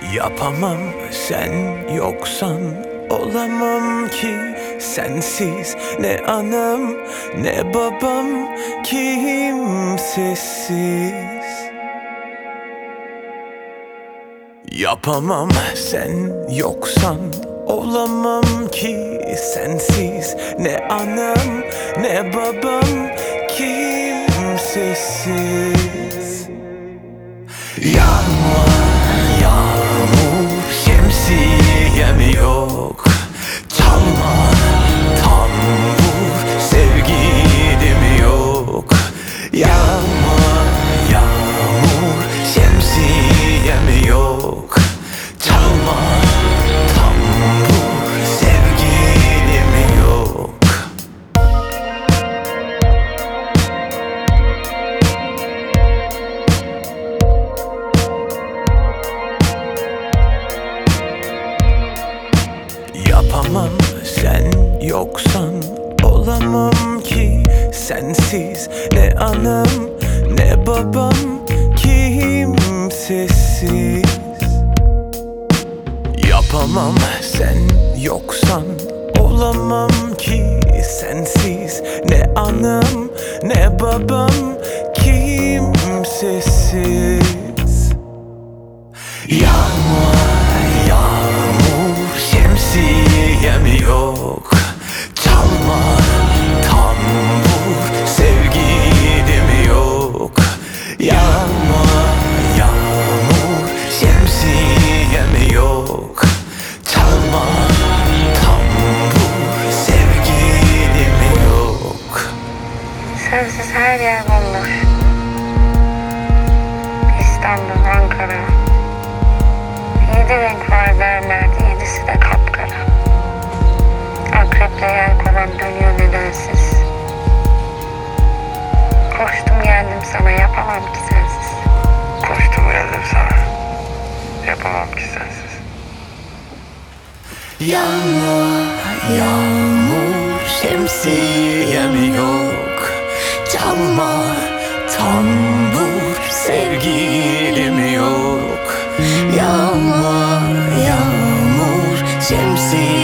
Yapamam sen yoksan, olamam ki sensiz. Ne anam ne babam, kimsesiz. Yapamam sen yoksan, olamam ki sensiz. Ne anam ne babam, kimsesiz. Yağmur, şemsiyem yok. Çalma tambur, sevgilim yok. Yağmur, şemsiyem yok. Çalma tambur, sevgilim yok. Yapamam sen yoksan, olamam ki sensiz. Ne anam ne babam, kimsesiz. Yapamam sen yoksan, olamam ki sensiz. Ne anam ne babam, kimsesiz. Yağmur, şemsiyem yok. Çalma tambur, sevgilim yok. Yağmur, şemsiyem yok. Çalma tambur, sevgilim yok. Sensiz her yer bomboş. İstanbul, Ankara. 7 renk var derlerdi, 7'si de kapkara. Akreple yelkovan dönüyor nedensiz. Koştum geldim sana, yapamam ki sensiz. Koştum geldim sana, yapamam ki sensiz. Yağmur, şemsiyem yok. Çalma tambur, sevgilim yok. Yağmur, şemsiyem